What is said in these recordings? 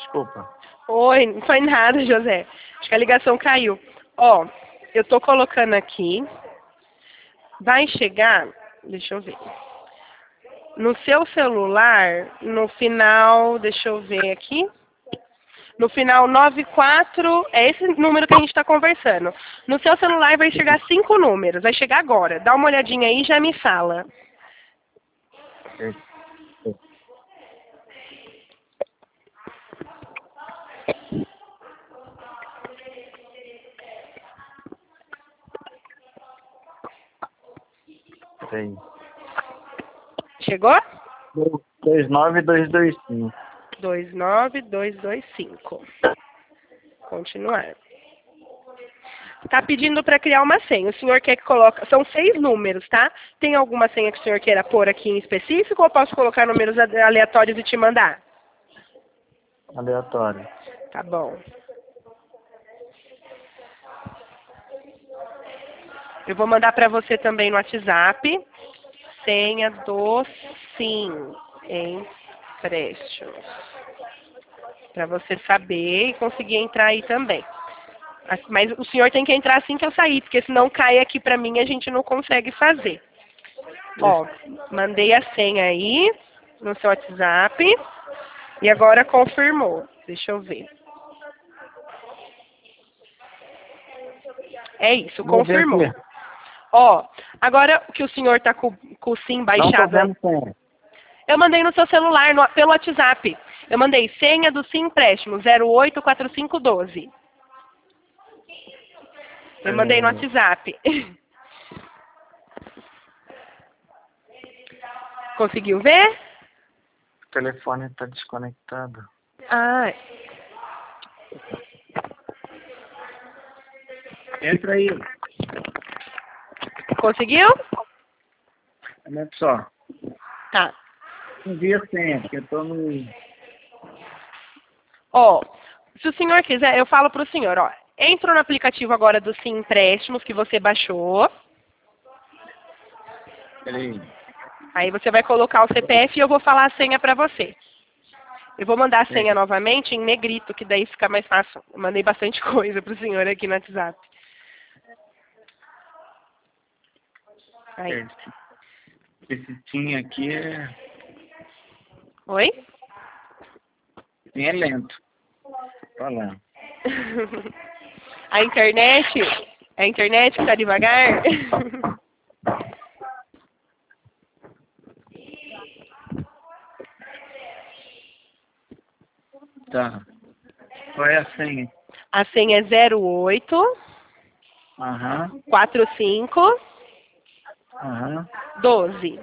desculpa. Oi, não foi nada, José. Acho que a ligação caiu. Ó, eu tô colocando aqui. Vai chegar, deixa eu ver. No seu celular, no final, deixa eu ver aqui. No final 94, é esse número que a gente está conversando. No seu celular vai chegar 5 números, vai chegar agora. Dá uma olhadinha aí e já me fala. Sei. Chegou? 29225. 29225. Continuar. Tá pedindo para criar uma senha. O senhor quer que coloque... São 6 números, tá? Tem alguma senha que o senhor queira pôr aqui em específico ou posso colocar números aleatórios e te mandar? Aleatório. Tá bom. Eu vou mandar para você também no WhatsApp. Senha do Sim Empréstimos. Para você saber e conseguir entrar aí também. Mas o senhor tem que entrar assim que eu sair, porque senão cai aqui para mim e a gente não consegue fazer. Ó, mandei a senha aí no seu WhatsApp e agora confirmou. Deixa eu ver. É isso, confirmou. Ó, agora que o senhor tá com o Sim baixado. Não tô vendo senha. Eu mandei no seu celular, pelo WhatsApp. Eu mandei senha do Sim Empréstimo 084512. Eu mandei no WhatsApp. Conseguiu ver? O telefone está desconectado. Ah. Entra aí. Conseguiu? Olha só. Tá. Não vi a senha, porque eu tô no... Ó, se o senhor quiser, eu falo pro senhor, ó. Entra no aplicativo agora do Sim Empréstimos que você baixou. Peraí. Aí você vai colocar o CPF e eu vou falar a senha pra você. Eu vou mandar a senha novamente em negrito, que daí fica mais fácil. Eu mandei bastante coisa pro senhor aqui no WhatsApp. Aí. Esse Sim aqui é... Oi? Sim é lento. Falando. A internet que tá devagar. Tá. Qual é a senha? A senha é 08 45 12.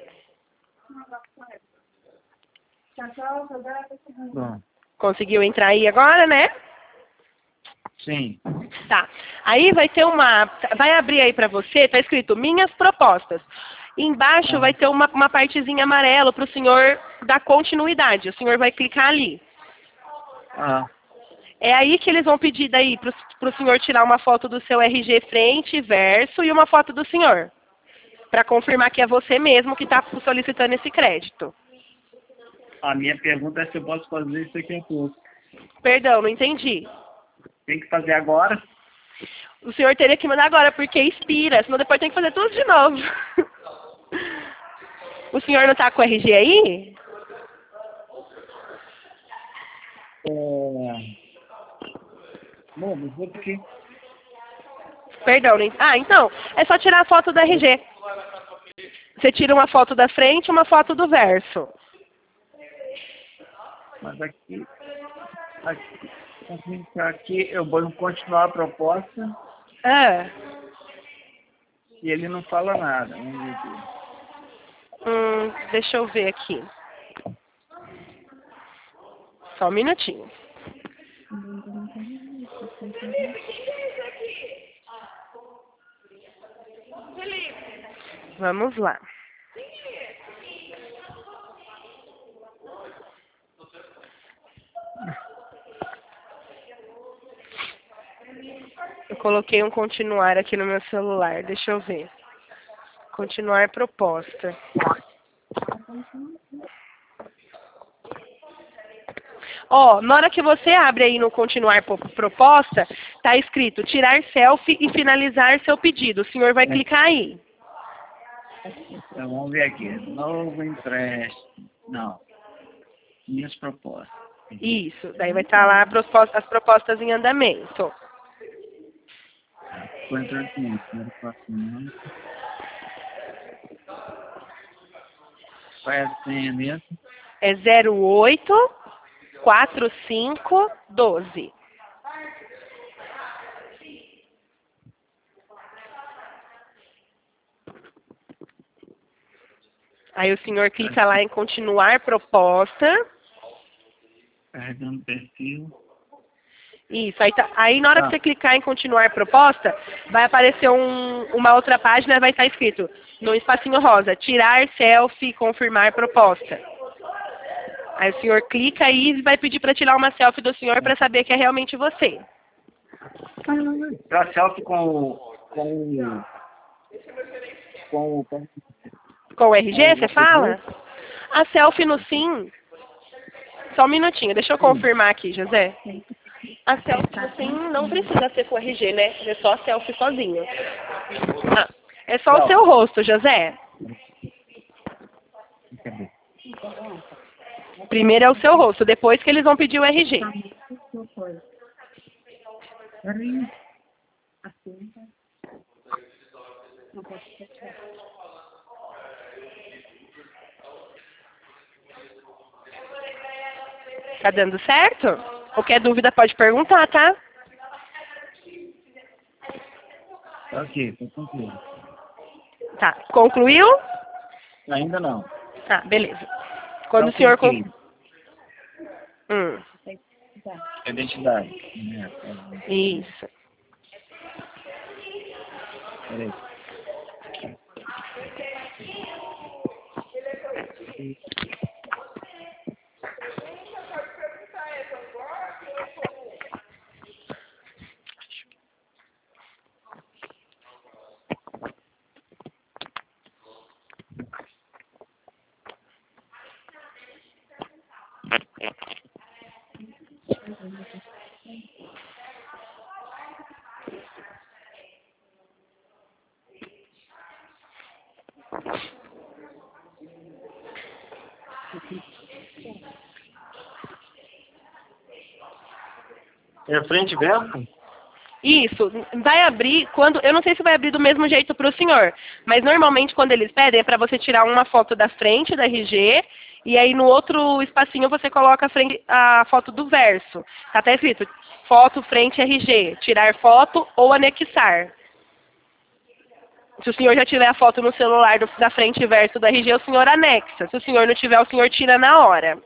Bom. Conseguiu entrar aí agora, né? Sim. Tá. Aí vai ter vai abrir aí pra você, tá escrito Minhas Propostas. Embaixo vai ter uma partezinha amarela pro senhor dar continuidade. O senhor vai clicar ali. É aí que eles vão pedir daí pro senhor tirar uma foto do seu RG frente, verso e uma foto do senhor. Para confirmar que é você mesmo que está solicitando esse crédito. A minha pergunta é se eu posso fazer isso daqui a pouco. Perdão, não entendi. Tem que fazer agora? O senhor teria que mandar agora, porque expira, senão depois tem que fazer tudo de novo. O senhor não está com o RG aí? Bom, mas vou aqui. Perdão, não... então, é só tirar a foto do RG. Você tira uma foto da frente e uma foto do verso. Mas aqui eu vou continuar a proposta. E ele não fala nada. Deixa eu ver aqui. Só um minutinho. Vamos lá. Eu coloquei um continuar aqui no meu celular. Deixa eu ver. Continuar proposta. Ó, na hora que você abre aí no continuar proposta, tá escrito tirar selfie e finalizar seu pedido. O senhor vai clicar aí. Então, vamos ver aqui. Novo empréstimo. Não. Minhas propostas. Isso, daí vai estar lá as propostas em andamento. Quanto é que é? Qual é a senha mesmo? É 084512. Aí o senhor clica lá em continuar proposta. Carregando perfil. Isso, aí na hora que você clicar em continuar proposta, vai aparecer uma outra página, vai estar escrito no espacinho rosa, tirar selfie, confirmar proposta. Aí o senhor clica aí e vai pedir para tirar uma selfie do senhor para saber que é realmente você. Tirar selfie com Com o RG, você fala? A selfie no SIM. Só um minutinho, deixa eu confirmar aqui, José. A selfie no SIM não precisa ser com o RG, né? É só a selfie sozinho. Ah, é só o seu rosto, José. Primeiro é o seu rosto, depois que eles vão pedir o RG. Tá dando certo? Qualquer dúvida pode perguntar, tá? Ok, tô concluindo. Tá, concluiu? Ainda não. Tá, beleza. Quando Não o senhor... cliquei. Identidade. Isso. Peraí. É frente e verso? Isso, vai abrir quando... Eu não sei se vai abrir do mesmo jeito para o senhor, mas normalmente quando eles pedem é para você tirar uma foto da frente da RG e aí no outro espacinho você coloca a foto do verso. Tá até escrito foto, frente, RG, tirar foto ou anexar. Se o senhor já tiver a foto no celular da frente e verso da RG, o senhor anexa. Se o senhor não tiver, o senhor tira na hora.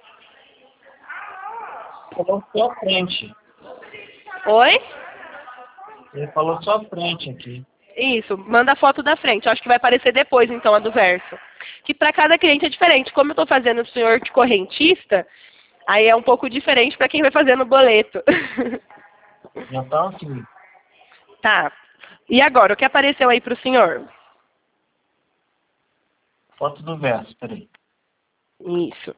Falou só a frente. Oi? Ele falou só a frente aqui. Isso, manda a foto da frente. Eu acho que vai aparecer depois, então, a do verso. Que para cada cliente é diferente. Como eu estou fazendo o senhor de correntista, aí é um pouco diferente para quem vai fazer no boleto. Já tá aqui. Tá. E agora, o que apareceu aí para o senhor? Foto do verso, peraí. Isso.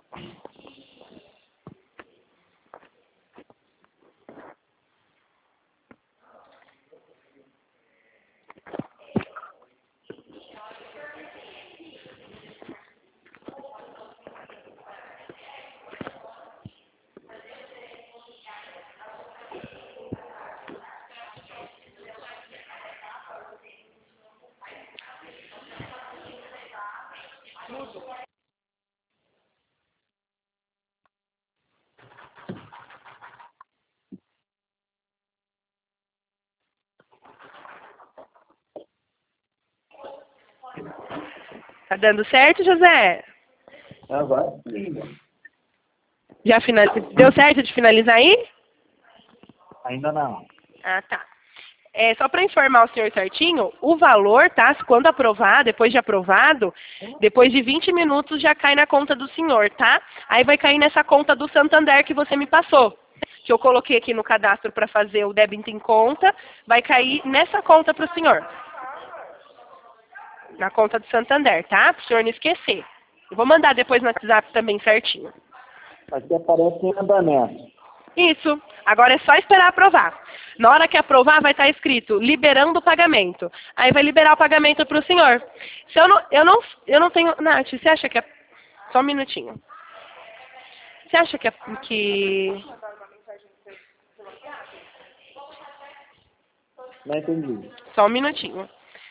Tá dando certo, José? Agora sim. Já Deu certo de finalizar aí? Ainda não. Ah, tá. É, só para informar o senhor certinho, o valor, tá? Quando aprovar, depois de aprovado, depois de 20 minutos já cai na conta do senhor, tá? Aí vai cair nessa conta do Santander que você me passou. Que eu coloquei aqui no cadastro para fazer o débito em conta, vai cair nessa conta para o senhor. Na conta do Santander, tá? Para o senhor não esquecer. Eu vou mandar depois no WhatsApp também certinho. Aqui aparece em andamento. Isso. Agora é só esperar aprovar. Na hora que aprovar, vai estar escrito liberando o pagamento. Aí vai liberar o pagamento para o senhor. Se eu não tenho... Nath, você acha que é... Só um minutinho. Você acha que... Não entendi. Só um minutinho.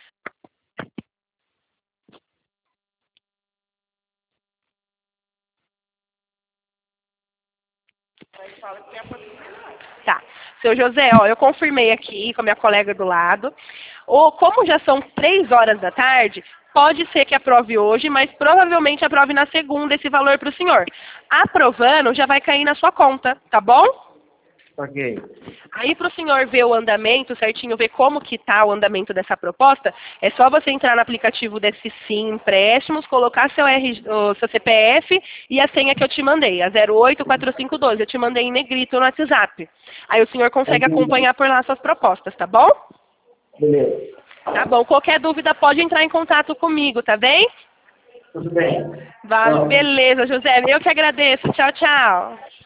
Tá. Seu José, ó, eu confirmei aqui com a minha colega do lado. Como já são 3 horas da tarde, pode ser que aprove hoje, mas provavelmente aprove na segunda esse valor para o senhor. Aprovando, já vai cair na sua conta, tá bom? Ok. Aí para o senhor ver o andamento certinho, ver como que está o andamento dessa proposta, é só você entrar no aplicativo desse Sim Empréstimos, colocar o seu CPF e a senha que eu te mandei, a 084512. Eu te mandei em negrito no WhatsApp. Aí o senhor consegue acompanhar por lá suas propostas, tá bom? Beleza. Tá bom. Qualquer dúvida pode entrar em contato comigo, tá bem? Tudo bem. Beleza, José. Eu que agradeço. Tchau, tchau.